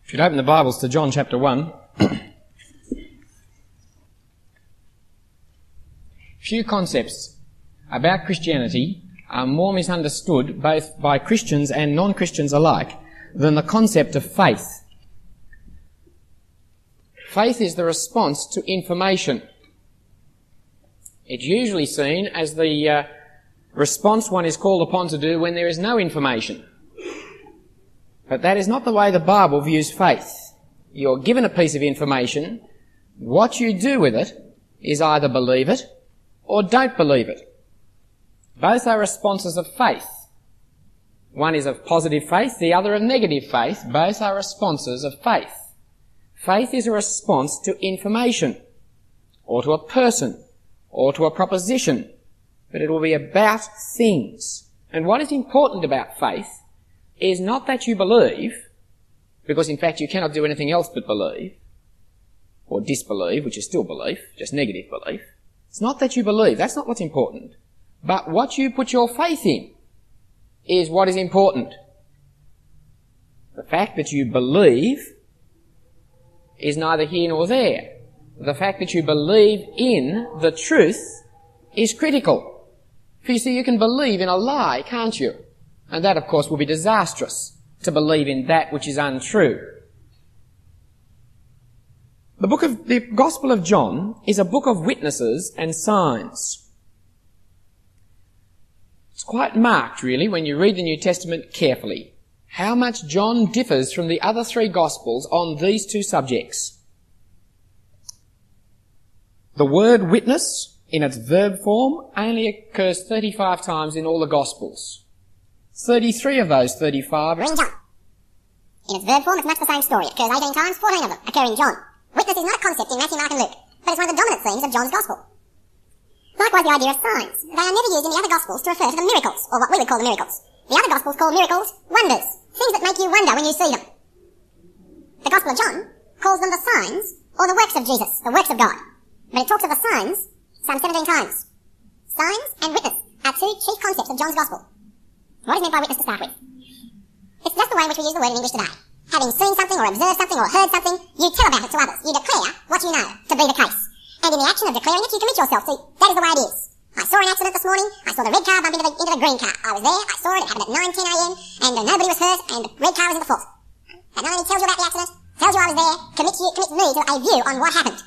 If you'd open the Bibles to John chapter 1. Few concepts about Christianity are more misunderstood both by Christians and non-Christians alike than the concept of faith. Faith is the response to information. It's usually seen as the response one is called upon to do when there is no information. But that is not the way the Bible views faith. You're given a piece of information. What you do with it is either believe it or don't believe it. Both are responses of faith. One is of positive faith, the other of negative faith. Both are responses of faith. Faith is a response to information, or to a person, or to a proposition, but it will be about things. And what is important about faith is not that you believe, because in fact you cannot do anything else but believe, or disbelieve, which is still belief, just negative belief. It's not that you believe, that's not what's important. But what you put your faith in is what is important. The fact that you believe is neither here nor there. The fact that you believe in the truth is critical. For you see, you can believe in a lie, can't you? And that, of course, will be disastrous, to believe in that which is untrue. The Gospel of John is a book of witnesses and signs. It's quite marked, really, when you read the New Testament carefully, how much John differs from the other three Gospels on these two subjects. The word witness, in its verb form, only occurs 35 times in all the Gospels. 33 of those 35 are in John. In its verb form, it's much the same story. It occurs 18 times, 14 of them occur in John. Witness is not a concept in Matthew, Mark and Luke, but it's one of the dominant themes of John's Gospel. Likewise, the idea of signs. They are never used in the other Gospels to refer to the miracles, or what we would call the miracles. The other Gospels call miracles wonders, things that make you wonder when you see them. The Gospel of John calls them the signs, or the works of Jesus, the works of God. But it talks of the signs some 17 times. Signs and witness are two chief concepts of John's Gospel. What is meant by witness to start with? It's just the way in which we use the word in English today. Having seen something or observed something or heard something, you tell about it to others. You declare what you know to be the case. And in the action of declaring it, you commit yourself to that is the way it is. I saw an accident this morning. I saw the red car bump into the green car. I was there. I saw it. It happened at 9:10 a.m. and nobody was hurt and the red car was in the fault. That not only tells you about the accident, tells you I was there, commits me to a view on what happened.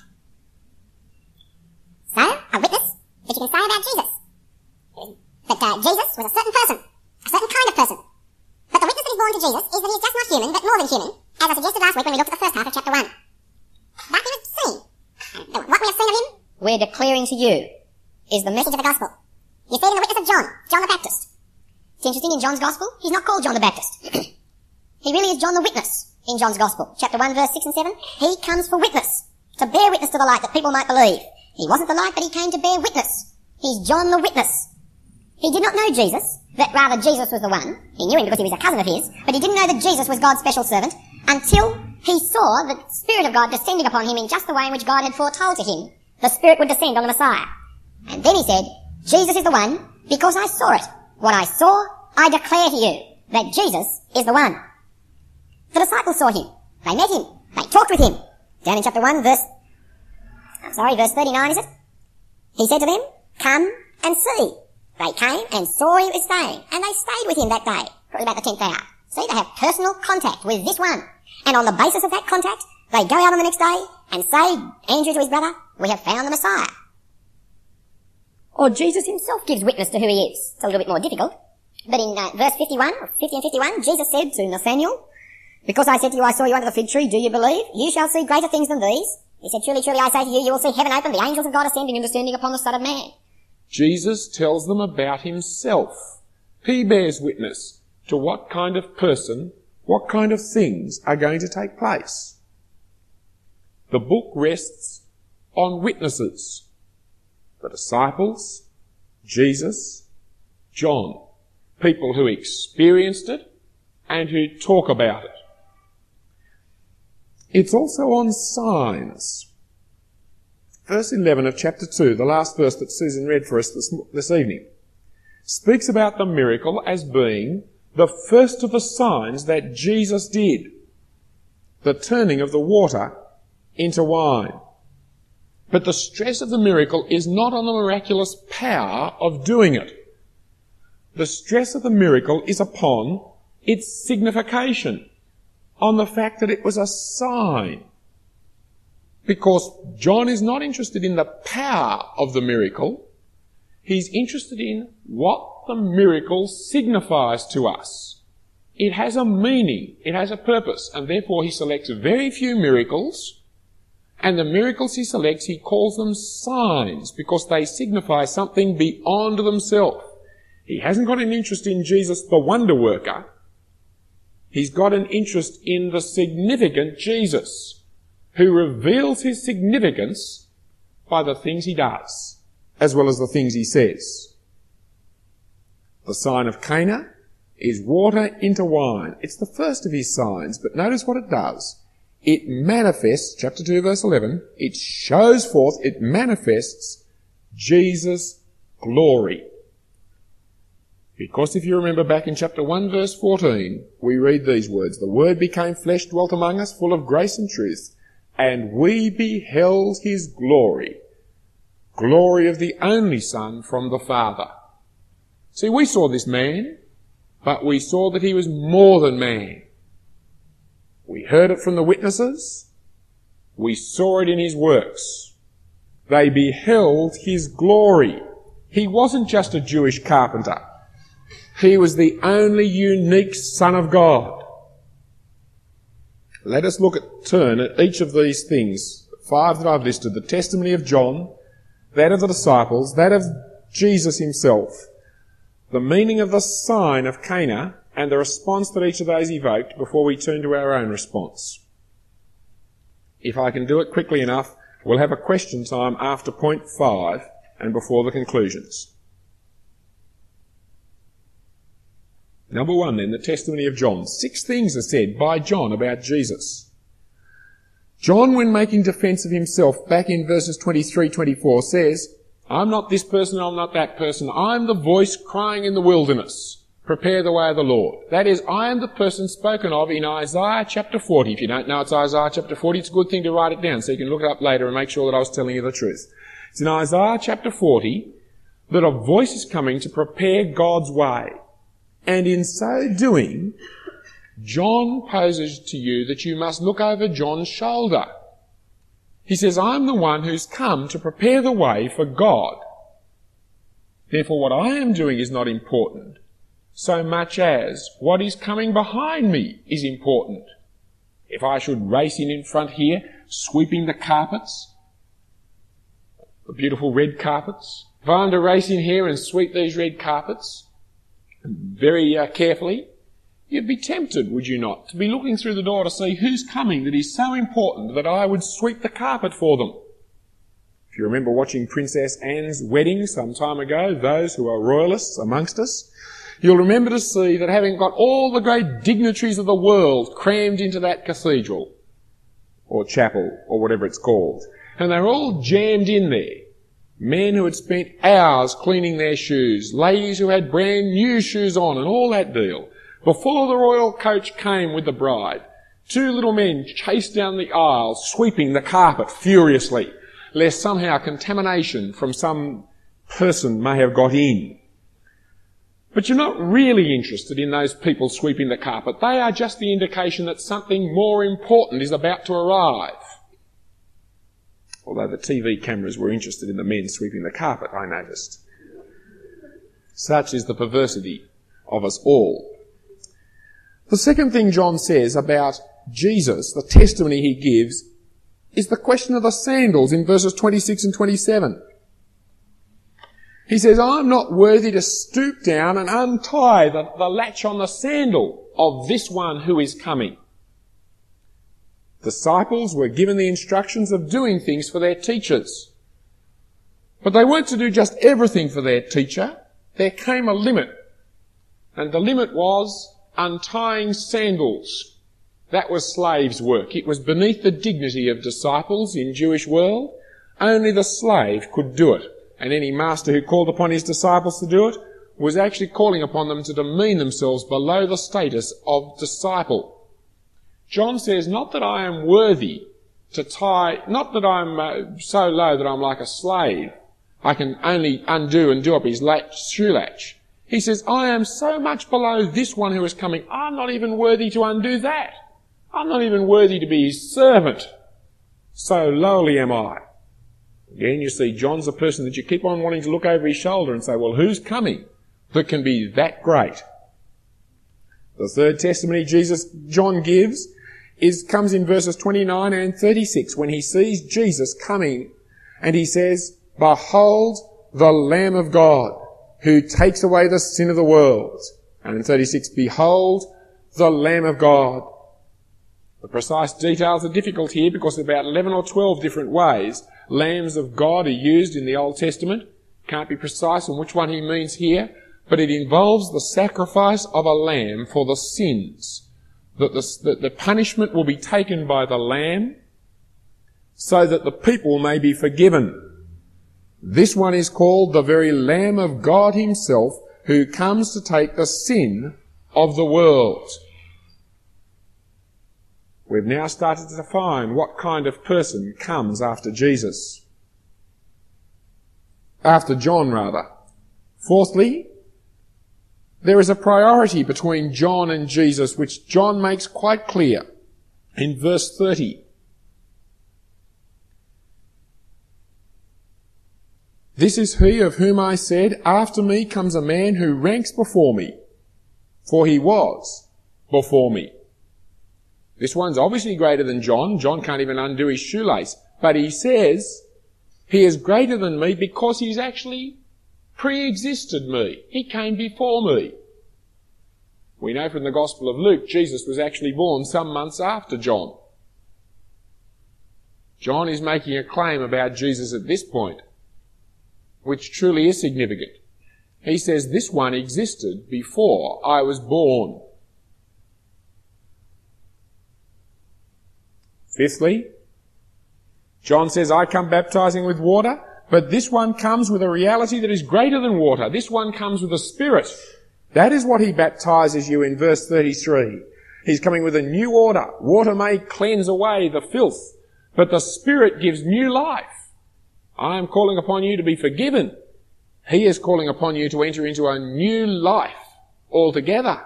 So, a witness that you can say about Jesus. That Jesus was a certain person. A certain kind of person. But the witness that is born to Jesus is that he is just not human, but more than human, as I suggested last week when we looked at the first half of chapter 1. But in its scene, what we have seen of him, we're declaring to you, is the message of the gospel. You see it in the witness of John the Baptist. It's interesting, in John's gospel, he's not called John the Baptist. He really is John the Witness in John's gospel. Chapter 1, verse 6 and 7, he comes for witness, to bear witness to the light that people might believe. He wasn't the light, but he came to bear witness. He's John the Witness. He did not know Jesus, that rather Jesus was the one. He knew him because he was a cousin of his, but he didn't know that Jesus was God's special servant until he saw the Spirit of God descending upon him in just the way in which God had foretold to him the Spirit would descend on the Messiah. And then he said, Jesus is the one because I saw it. What I saw, I declare to you that Jesus is the one. The disciples saw him. They met him. They talked with him. Down in chapter 1, verse 39, is it? He said to them, come and see. They came and saw what he was saying, and they stayed with him that day. It was about the 10th hour. See, they have personal contact with this one. And on the basis of that contact, they go out on the next day and say, Andrew to his brother, we have found the Messiah. Or Jesus himself gives witness to who he is. It's a little bit more difficult. But in verse 50 and 51, Jesus said to Nathanael, because I said to you, I saw you under the fig tree, do you believe? You shall see greater things than these. He said, truly, truly, I say to you, you will see heaven open, the angels of God ascending and descending upon the Son of Man. Jesus tells them about himself. He bears witness to what kind of person, what kind of things are going to take place. The book rests on witnesses. The disciples, Jesus, John, people who experienced it and who talk about it. It's also on signs. Verse 11 of chapter 2, the last verse that Susan read for us this evening, speaks about the miracle as being the first of the signs that Jesus did. the turning of the water into wine. But the stress of the miracle is not on the miraculous power of doing it. The stress of the miracle is upon its signification, on the fact that it was a sign. Because John is not interested in the power of the miracle. He's interested in what the miracle signifies to us. It has a meaning, it has a purpose, and therefore he selects very few miracles, and the miracles he selects, he calls them signs, because they signify something beyond themselves. He hasn't got an interest in Jesus the wonder worker. He's got an interest in the significant Jesus, who reveals his significance by the things he does, as well as the things he says. The sign of Cana is water into wine. It's the first of his signs, but notice what it does. It manifests, chapter 2 verse 11, it shows forth, it manifests Jesus' glory. Because if you remember back in chapter 1 verse 14, we read these words, "The Word became flesh, dwelt among us, full of grace and truth, and we beheld his glory, glory of the only Son from the Father." See, we saw this man, but we saw that he was more than man. We heard it from the witnesses. We saw it in his works. They beheld his glory. He wasn't just a Jewish carpenter. He was the only unique Son of God. Let us turn at each of these things, 5 that I've listed, the testimony of John, that of the disciples, that of Jesus himself, the meaning of the sign of Cana, and the response that each of those evoked before we turn to our own response. If I can do it quickly enough, we'll have a question time after point 5 and before the conclusions. Number 1 then, the testimony of John. 6 things are said by John about Jesus. John, when making defence of himself back in verses 23-24, says, "I'm not this person, I'm not that person. I'm the voice crying in the wilderness. Prepare the way of the Lord." That is, I am the person spoken of in Isaiah chapter 40. If you don't know it's Isaiah chapter 40, it's a good thing to write it down so you can look it up later and make sure that I was telling you the truth. It's in Isaiah chapter 40 that a voice is coming to prepare God's way. And in so doing, John poses to you that you must look over John's shoulder. He says, "I'm the one who's come to prepare the way for God. Therefore, what I am doing is not important, so much as what is coming behind me is important. If I should race in front here, sweeping the carpets, the beautiful red carpets, if I am to race in here and sweep these red carpets very carefully, you'd be tempted, would you not, to be looking through the door to see who's coming that is so important that I would sweep the carpet for them." If you remember watching Princess Anne's wedding some time ago, those who are royalists amongst us, you'll remember to see that having got all the great dignitaries of the world crammed into that cathedral, or chapel, or whatever it's called, and they're all jammed in there. Men who had spent hours cleaning their shoes, ladies who had brand new shoes on and all that deal. Before the royal coach came with the bride, 2 little men chased down the aisle, sweeping the carpet furiously, lest somehow contamination from some person may have got in. But you're not really interested in those people sweeping the carpet. They are just the indication that something more important is about to arrive. Although the TV cameras were interested in the men sweeping the carpet, I noticed. Such is the perversity of us all. The second thing John says about Jesus, the testimony he gives, is the question of the sandals in verses 26 and 27. He says, "I'm not worthy to stoop down and untie the latch on the sandal of this one who is coming." Disciples were given the instructions of doing things for their teachers. But they weren't to do just everything for their teacher. There came a limit. And the limit was untying sandals. That was slaves' work. It was beneath the dignity of disciples in Jewish world. Only the slave could do it. And any master who called upon his disciples to do it was actually calling upon them to demean themselves below the status of disciple. John says, not that I am worthy to tie, not that I'm so low that I'm like a slave. I can only undo and do up his shoe latch. He says, I am so much below this one who is coming, I'm not even worthy to undo that. I'm not even worthy to be his servant. So lowly am I. Again, you see, John's a person that you keep on wanting to look over his shoulder and say, well, who's coming that can be that great? The third testimony John gives comes in verses 29 and 36 when he sees Jesus coming and he says, behold the Lamb of God who takes away the sin of the world. And in 36, behold the Lamb of God. The precise details are difficult here because about 11 or 12 different ways lambs of God are used in the Old Testament. Can't be precise on which one he means here, but it involves the sacrifice of a lamb for the sins. That the punishment will be taken by the lamb so that the people may be forgiven. This one is called the very Lamb of God himself who comes to take the sin of the world. We've now started to define what kind of person comes after Jesus. After John, rather. Fourthly, there is a priority between John and Jesus which John makes quite clear in verse 30. This is he of whom I said, after me comes a man who ranks before me, for he was before me. This one's obviously greater than John. John can't even undo his shoelace. But he says he is greater than me because he's actually pre-existed me. He came before me. We know from the Gospel of Luke, Jesus was actually born some months after John. John is making a claim about Jesus at this point, which truly is significant. He says, this one existed before I was born. Fifthly, John says, I come baptizing with water, but this one comes with a reality that is greater than water. This one comes with a Spirit. That is what he baptizes you in verse 33. He's coming with a new order. Water may cleanse away the filth, but the Spirit gives new life. I am calling upon you to be forgiven. He is calling upon you to enter into a new life altogether.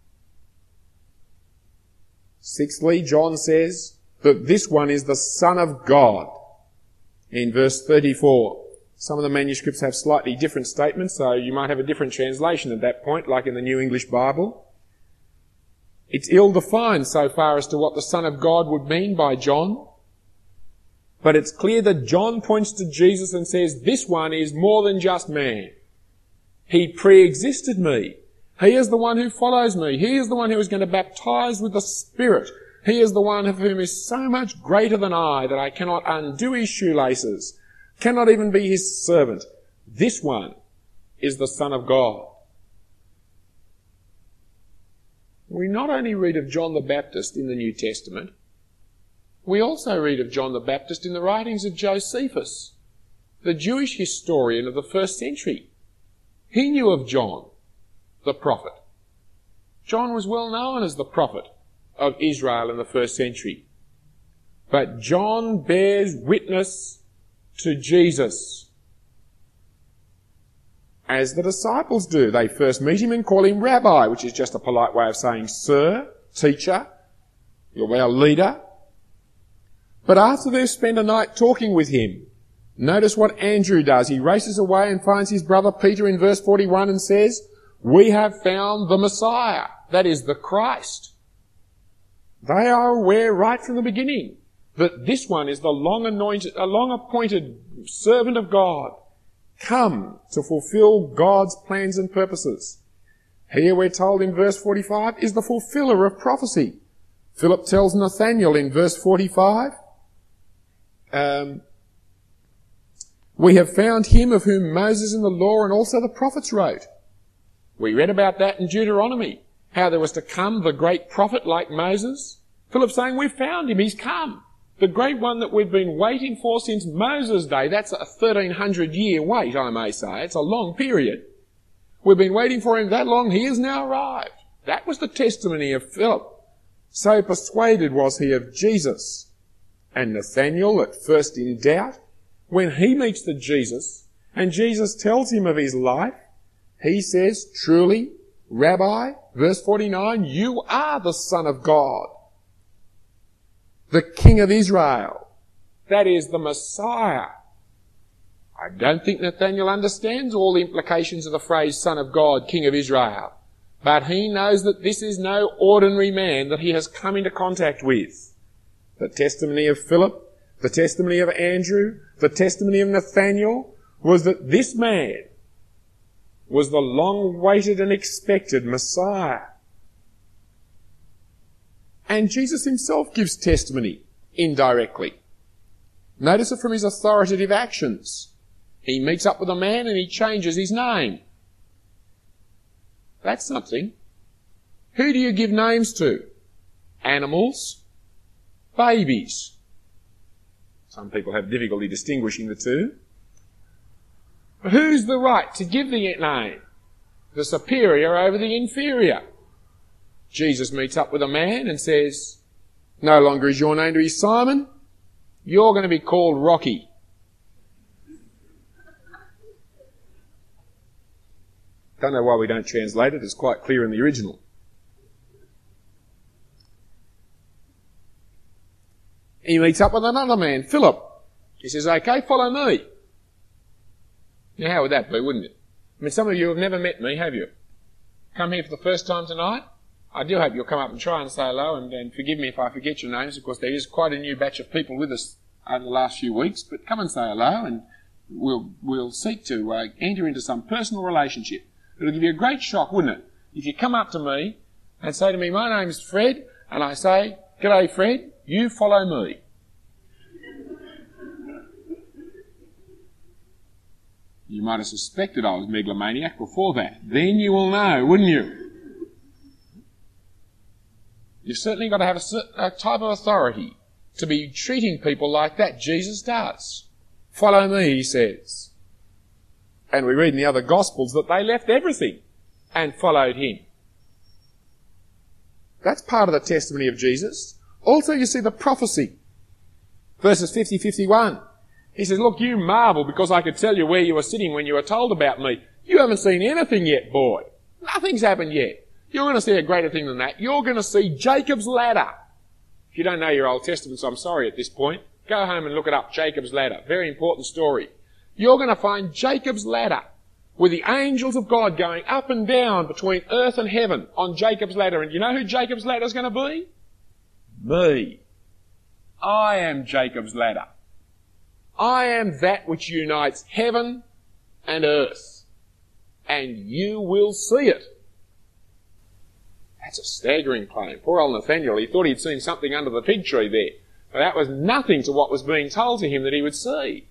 Sixthly, John says that this one is the Son of God in verse 34. Some of the manuscripts have slightly different statements, so you might have a different translation at that point, like in the New English Bible. It's ill-defined so far as to what the Son of God would mean by John. But it's clear that John points to Jesus and says, this one is more than just man. He pre-existed me. He is the one who follows me. He is the one who is going to baptize with the Spirit. He is the one of whom is so much greater than I that I cannot undo his shoelaces, cannot even be his servant. This one is the Son of God. We not only read of John the Baptist in the New Testament, we also read of John the Baptist in the writings of Josephus, the Jewish historian of the first century. He knew of John, the prophet. John was well known as the prophet of Israel in the first century. But John bears witness to Jesus, as the disciples do. They first meet him and call him Rabbi, which is just a polite way of saying Sir, Teacher, you're our leader. But after they've spent a night talking with him, notice what Andrew does. He races away and finds his brother Peter in verse 41 and says, we have found the Messiah, that is the Christ. They are aware right from the beginning that this one is the long appointed servant of God, come to fulfill God's plans and purposes. Here we're told in verse 45 is the fulfiller of prophecy. Philip tells Nathanael in verse 45, we have found him of whom Moses in the law and also the prophets wrote. We read about that in Deuteronomy, how there was to come the great prophet like Moses. Philip saying, we've found him, he's come. The great one that we've been waiting for since Moses' day. That's a 1300-year wait, I may say. It's a long period. We've been waiting for him that long, he has now arrived. That was the testimony of Philip. So persuaded was he of Jesus. And Nathanael, at first in doubt, when he meets the Jesus, and Jesus tells him of his life, he says, truly, Rabbi, verse 49, you are the Son of God, the King of Israel. That is the Messiah. I don't think Nathanael understands all the implications of the phrase Son of God, King of Israel. But he knows that this is no ordinary man that he has come into contact with. The testimony of Philip, the testimony of Andrew, the testimony of Nathanael was that this man was the long-awaited and expected Messiah. And Jesus himself gives testimony indirectly. Notice it from his authoritative actions. He meets up with a man and he changes his name. That's something. Who do you give names to? Animals? Babies? Some people have difficulty distinguishing the two. But who's the right to give the name? The superior over the inferior. Jesus meets up with a man and says, no longer is your name to be Simon, you're going to be called Rocky. Don't know why we don't translate it. It's quite clear in the original. He meets up with another man, Philip. He says, okay, follow me. Now, how would that be, wouldn't it? I mean, some of you have never met me, have you? Come here for the first time tonight? I do hope you'll come up and try and say hello, and forgive me if I forget your names. Of course, there is quite a new batch of people with us over the last few weeks, but come and say hello, and we'll seek to enter into some personal relationship. It'll give you a great shock, wouldn't it? If you come up to me and say to me, my name's Fred, and I say, g'day Fred, you follow me. You might have suspected I was megalomaniac before that. Then you will know, wouldn't you? You've certainly got to have a type of authority to be treating people like that. Jesus does. Follow me, he says. And we read in the other Gospels that they left everything and followed him. That's part of the testimony of Jesus. Also, you see the prophecy. Verses 50-51. He says, look, you marvel because I could tell you where you were sitting when you were told about me. You haven't seen anything yet, boy. Nothing's happened yet. You're going to see a greater thing than that. You're going to see Jacob's ladder. If you don't know your Old Testament, so I'm sorry at this point, go home and look it up, Jacob's ladder. Very important story. You're going to find Jacob's ladder with the angels of God going up and down between earth and heaven on Jacob's ladder. And you know who Jacob's ladder is going to be? Me. I am Jacob's ladder. I am that which unites heaven and earth. And you will see it. That's a staggering claim. Poor old Nathanael, he thought he'd seen something under the fig tree there. But that was nothing to what was being told to him that he would see.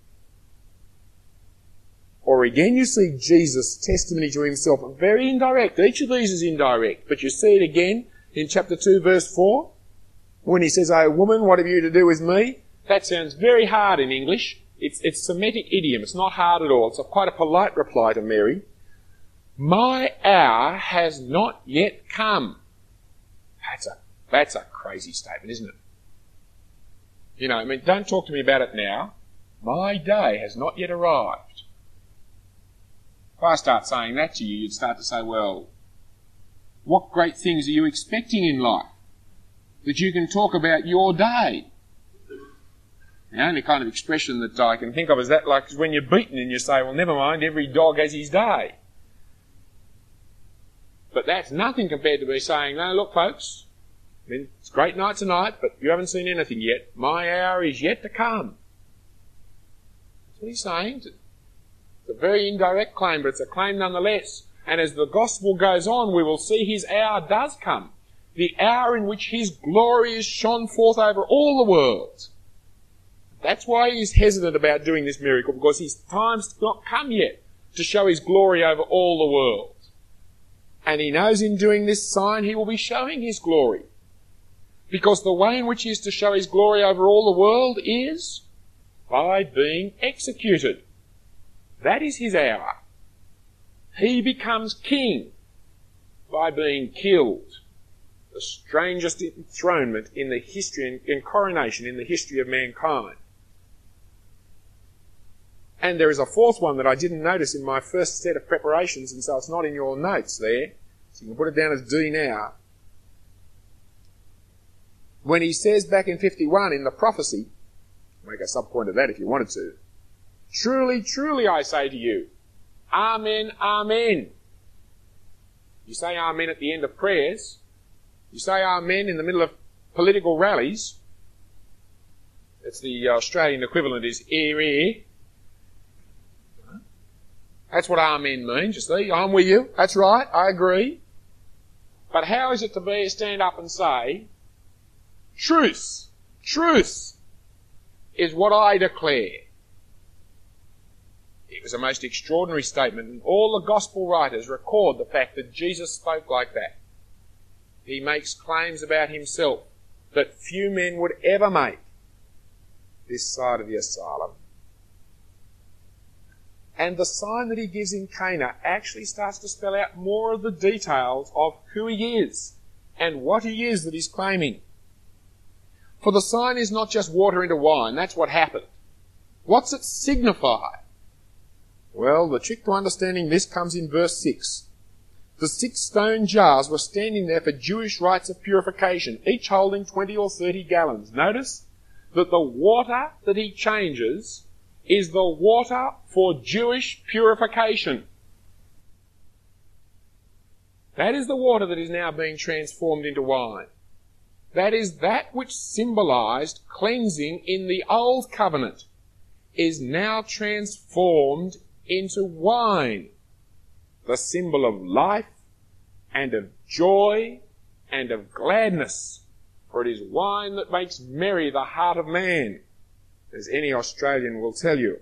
Or again, you see Jesus' testimony to himself, very indirect. Each of these is indirect. But you see it again in chapter 2, verse 4, when he says, "Oh, woman, what have you to do with me?" That sounds very hard in English. It's Semitic idiom. It's not hard at all. It's quite a polite reply to Mary. My hour has not yet come. That's a crazy statement, isn't it? You know, I mean, don't talk to me about it now. My day has not yet arrived. If I start saying that to you, you'd start to say, well, what great things are you expecting in life? That you can talk about your day. The only kind of expression that I can think of is that, like when you're beaten and you say, well, never mind, every dog has his day. But that's nothing compared to me saying, no, look, folks, I mean, it's a great night tonight, but you haven't seen anything yet. My hour is yet to come. That's what he's saying. It's a very indirect claim, but it's a claim nonetheless. And as the gospel goes on, we will see his hour does come. The hour in which his glory is shone forth over all the world. That's why he's hesitant about doing this miracle, because his time's not come yet to show his glory over all the world. And he knows in doing this sign he will be showing his glory. Because the way in which he is to show his glory over all the world is by being executed. That is his hour. He becomes king by being killed. the strangest enthronement in the history and coronation in the history of mankind. And there is a fourth one that I didn't notice in my first set of preparations, and so it's not in your notes there. So you can put it down as D now. When he says back in 51 in the prophecy, make a sub-point of that if you wanted to, truly, truly I say to you, Amen, Amen. You say Amen at the end of prayers. You say Amen in the middle of political rallies. It's the Australian equivalent is ear, ear. That's what Amen means, you see. I'm with you. That's right. I agree. But how is it to be stand up and say, truth, truth is what I declare? It was a most extraordinary statement, and all the gospel writers record the fact that Jesus spoke like that. He makes claims about himself that few men would ever make this side of the asylum. And the sign that he gives in Cana actually starts to spell out more of the details of who he is and what he is that he's claiming. For the sign is not just water into wine, that's what happened. What's it signify? Well, the trick to understanding this comes in verse 6. The 6 stone jars were standing there for Jewish rites of purification, each holding 20 or 30 gallons. Notice that the water that he changes is the water for Jewish purification. That is the water that is now being transformed into wine. That is that which symbolized cleansing in the old covenant is now transformed into wine, the symbol of life and of joy and of gladness, for it is wine that makes merry the heart of man, as any Australian will tell you.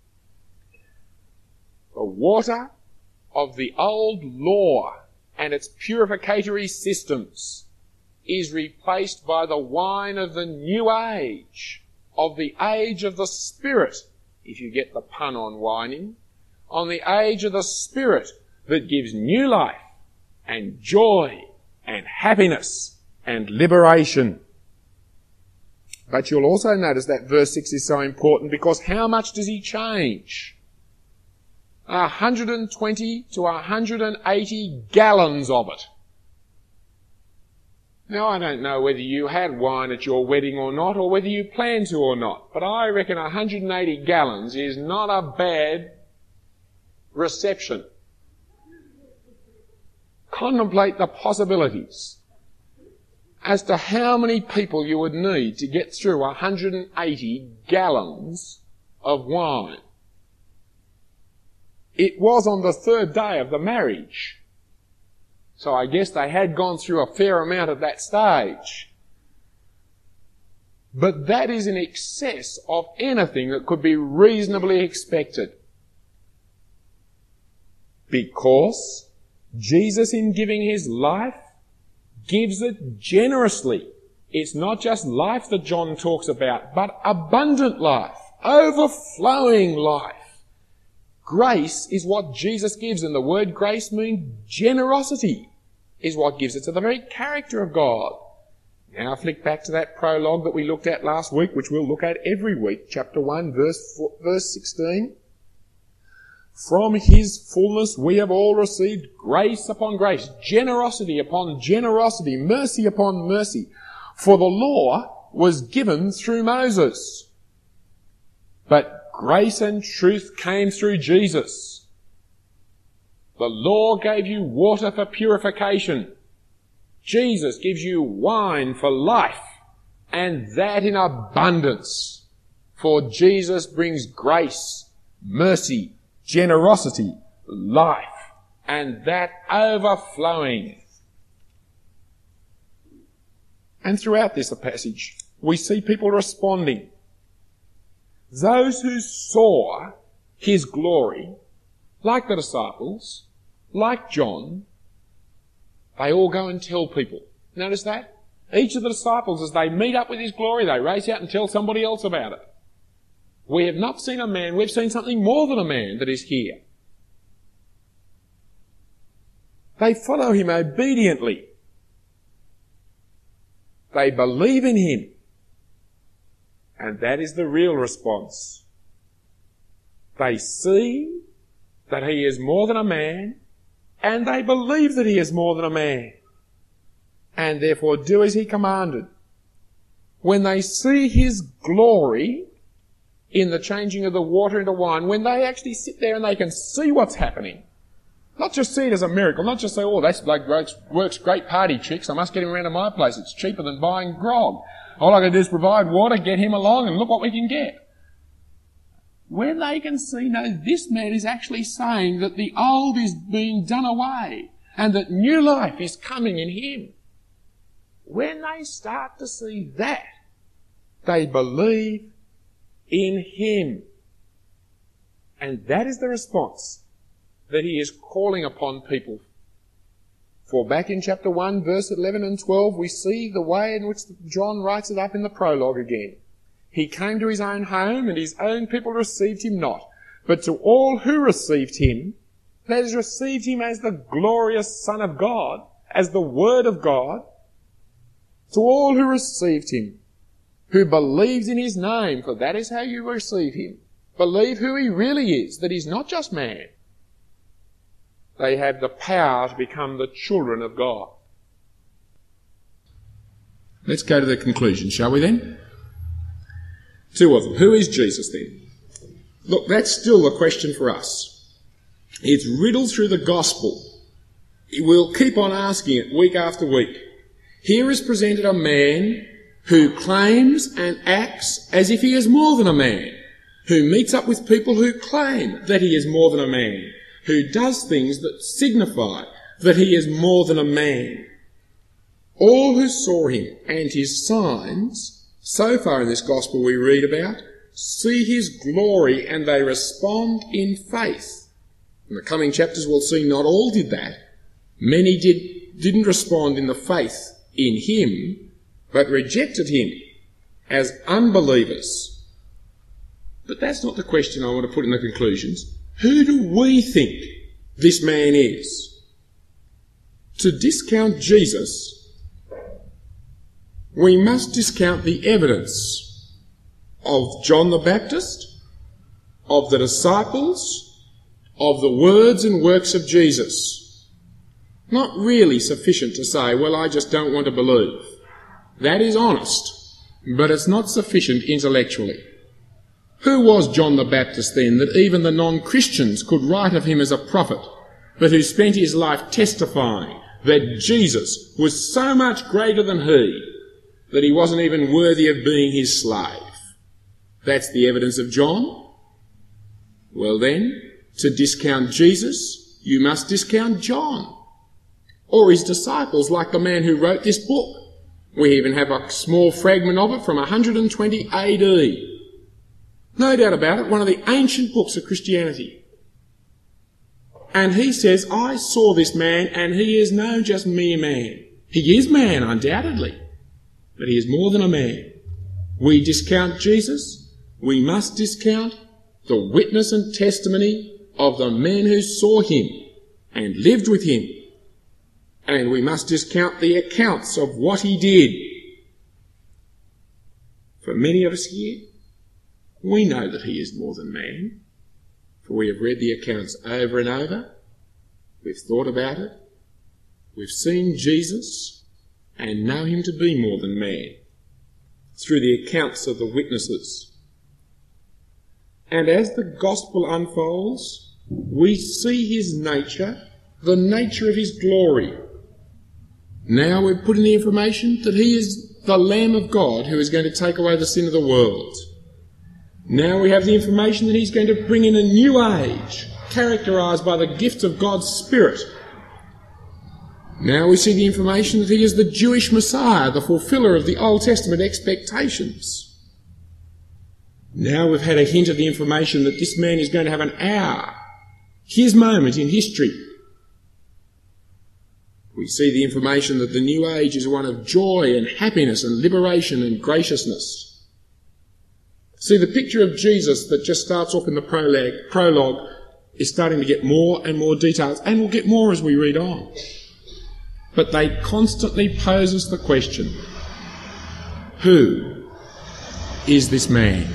The water of the old law and its purificatory systems is replaced by the wine of the new age, of the age of the Spirit, if you get the pun on whining, on the age of the Spirit that gives new life and joy and happiness and liberation. But you'll also notice that verse 6 is so important because how much does he change? 120 to 180 gallons of it. Now, I don't know whether you had wine at your wedding or not, or whether you plan to or not, but I reckon 180 gallons is not a bad reception. Contemplate the possibilities as to how many people you would need to get through 180 gallons of wine. It was on the 3rd day of the marriage. So I guess they had gone through a fair amount at that stage. But that is in excess of anything that could be reasonably expected. Because Jesus, in giving his life, gives it generously. It's not just life that John talks about, but abundant life, overflowing life. Grace is what Jesus gives, and the word grace means generosity, is what gives it to the very character of God. Now flick back to that prologue that we looked at last week, which we'll look at every week, chapter 1, verse 16. From his fullness we have all received grace upon grace, generosity upon generosity, mercy upon mercy. For the law was given through Moses, but grace and truth came through Jesus. The law gave you water for purification. Jesus gives you wine for life, and that in abundance. For Jesus brings grace, mercy, generosity, life, and that overflowing. And throughout this passage, we see people responding. Those who saw his glory, like the disciples, like John, they all go and tell people. Notice that? Each of the disciples, as they meet up with his glory, they race out and tell somebody else about it. We have not seen a man, we've seen something more than a man that is here. They follow him obediently. They believe in him. And that is the real response. They see that he is more than a man, and they believe that he is more than a man, and therefore do as he commanded. When they see his glory in the changing of the water into wine, when they actually sit there and they can see what's happening, not just see it as a miracle, not just say, oh, this bloke works great party tricks, I must get him around to my place, it's cheaper than buying grog. All I got to do is provide water, get him along, and look what we can get. When they can see, no, this man is actually saying that the old is being done away and that new life is coming in him. When they start to see that, they believe in him. And that is the response that he is calling upon people. For back in chapter 1, verse 11 and 12, we see the way in which John writes it up in the prologue again. He came to his own home, and his own people received him not. But to all who received him, that is, received him as the glorious Son of God, as the Word of God, to all who received him, who believed in his name, for that is how you receive him. Believe who he really is, that he's not just man. They have the power to become the children of God. Let's go to the conclusion, shall we then? Two of them. Who is Jesus then? Look, that's still the question for us. It's riddled through the gospel. We'll keep on asking it week after week. Here is presented a man who claims and acts as if he is more than a man, who meets up with people who claim that he is more than a man, who does things that signify that he is more than a man. All who saw him and his signs, so far in this gospel we read about, see his glory and they respond in faith. In the coming chapters we'll see not all did that. Many didn't respond in the faith in him, but rejected him as unbelievers. But that's not the question I want to put in the conclusions. Who do we think this man is? To discount Jesus, we must discount the evidence of John the Baptist, of the disciples, of the words and works of Jesus. Not really sufficient to say, well, I just don't want to believe. That is honest, but it's not sufficient intellectually. Who was John the Baptist then, that even the non-Christians could write of him as a prophet, but who spent his life testifying that Jesus was so much greater than he that he wasn't even worthy of being his slave? That's the evidence of John. Well then, to discount Jesus, you must discount John, or his disciples, like the man who wrote this book. We even have a small fragment of it from 120 AD. No doubt about it, one of the ancient books of Christianity. And he says, I saw this man, and he is no just mere man. He is man, undoubtedly, but he is more than a man. We discount Jesus, we must discount the witness and testimony of the men who saw him and lived with him. And we must discount the accounts of what he did. For many of us here, we know that he is more than man, for we have read the accounts over and over. We've thought about it. We've seen Jesus and know him to be more than man through the accounts of the witnesses. And as the gospel unfolds, we see his nature, the nature of his glory. Now we've put in the information that he is the Lamb of God who is going to take away the sin of the world. Now we have the information that he's going to bring in a new age, characterised by the gift of God's Spirit. Now we see the information that he is the Jewish Messiah, the fulfiller of the Old Testament expectations. Now we've had a hint of the information that this man is going to have an hour, his moment in history. We see the information that the new age is one of joy and happiness and liberation and graciousness. See, the picture of Jesus that just starts off in the prologue is starting to get more and more details, and will get more as we read on. But they constantly pose us the question, Who is this man?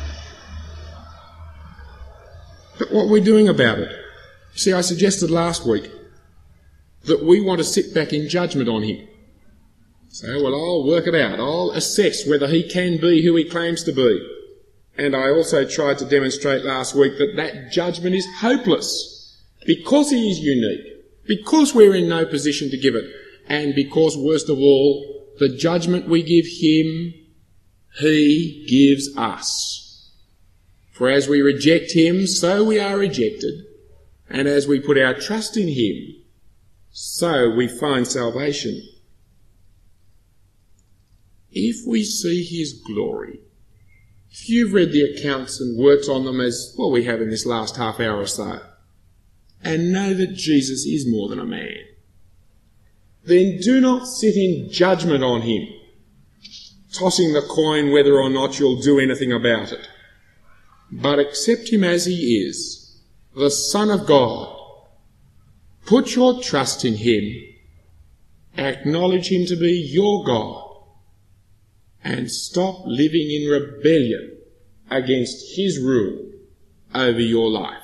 But what are we doing about it? See, I suggested last week that we want to sit back in judgment on him. So, well, I'll work it out. I'll assess whether he can be who he claims to be. And I also tried to demonstrate last week that that judgment is hopeless because he is unique, because we're in no position to give it, and because, worst of all, the judgment we give him, he gives us. For as we reject him, so we are rejected, and as we put our trust in him, so we find salvation. If we see his glory, if you've read the accounts and worked on them as, well, we have in this last half hour or so, and know that Jesus is more than a man, then do not sit in judgment on him, tossing the coin whether or not you'll do anything about it, but accept him as he is, the Son of God. Put your trust in him, acknowledge him to be your God, and stop living in rebellion against his rule over your life.